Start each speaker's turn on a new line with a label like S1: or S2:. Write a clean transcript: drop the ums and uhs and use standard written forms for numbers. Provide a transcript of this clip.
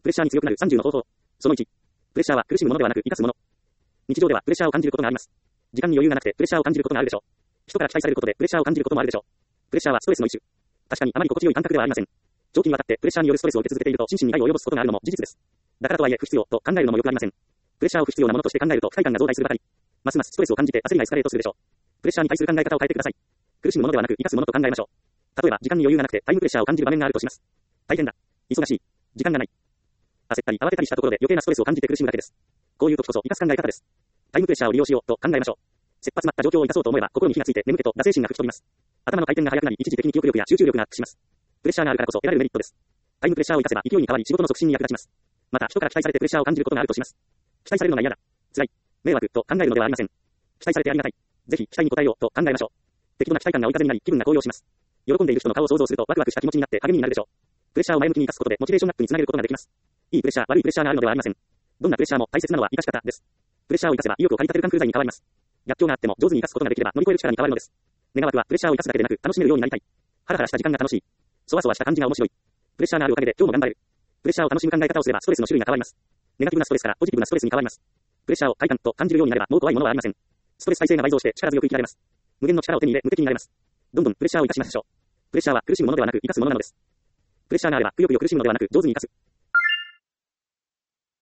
S1: プレッシャーに強くなる30の方法。その1。プレッシャーは苦しむものではなく生かすもの。日常ではプレッシャーを感じることがあります。時間に余裕がなくてプレッシャーを感じることがあるでしょう。人から期待されることでプレッシャーを感じることもあるでしょう。プレッシャーはストレスの一種。確かにあまり心地よい感覚ではありません。長期にわたってプレッシャーによるストレスを受け続けていると心身に害を及ぼすことがあるのも事実です。だからとはいえ不必要と考えるのも良くありません。プレッシャーを不必要なものとして考えると不快感が増大するばかり。ますますストレスを感じて焦りがエスカレートするでしょう。プレッシャーに対する考え方を変えてください。苦しむものではなく生かすものと考えましょう。例えば時間に余裕がなくてタイムプレッシャーを感じる場面があるとします。大変だ。忙しい。時間がない。焦ったり慌てたりしたところで余計なストレスを感じて苦しむだけです。こういう時こそ生かす考え方です。タイムプレッシャーを利用しようと考えましょう。切羽詰まった状況を生かそうと思えば心に火がついて眠気と惰性心が吹き飛びます。頭の回転が速くなり一時的に記憶力や集中力がアップします。プレッシャーがあるからこそ得られるメリットです。タイムプレッシャーを生かせば勢いに変わり仕事の促進に役立ちます。また人から期待されてプレッシャーを感じることがあるとします。期待されるのが嫌だ。辛い。迷惑と考えるのではありません。期待されてありがたい。ぜひ期待に応えようと考えましょう。適度な期待感が追い風になり気分が高揚します。喜んでいる人の顔を想像するとワクワクした気持ちになって励みになるでしょう。プレッシャーを前向きに生かすことでモチベーションアップにつなげることができます。いいプレッシャー、悪いプレッシャーがあるのではありません。どんなプレッシャーも大切なのは生かし方です。プレッシャーを生かせば意欲を駆り立てる環空材に変わります。逆境があっても上手に生かすことができれば乗り越える力に変わるのです。願わくはプレッシャーを生かすだけでなく楽しめるようになりたい。ハラハラした時間が楽しい。そわそわした感じが面白い。プレッシャーがあるおかげで今日も頑張れる。プレッシャーを楽しむ考え方をすればストレスの種類が変わります。ネガティブなストレスからポジティブなストレスに変わります。プレッシャーを快感と感じるようになればもう怖いものはありません。ストレス耐性が倍増して力強く生きられます。無限の力を手に入れ無敵になれます。どんどんプレッシャーを生かしましょう。プレッシャーは苦しむものではなく生かすものなのです。プレッシャーがあればくよくよ苦しむのではなく上手に生かす。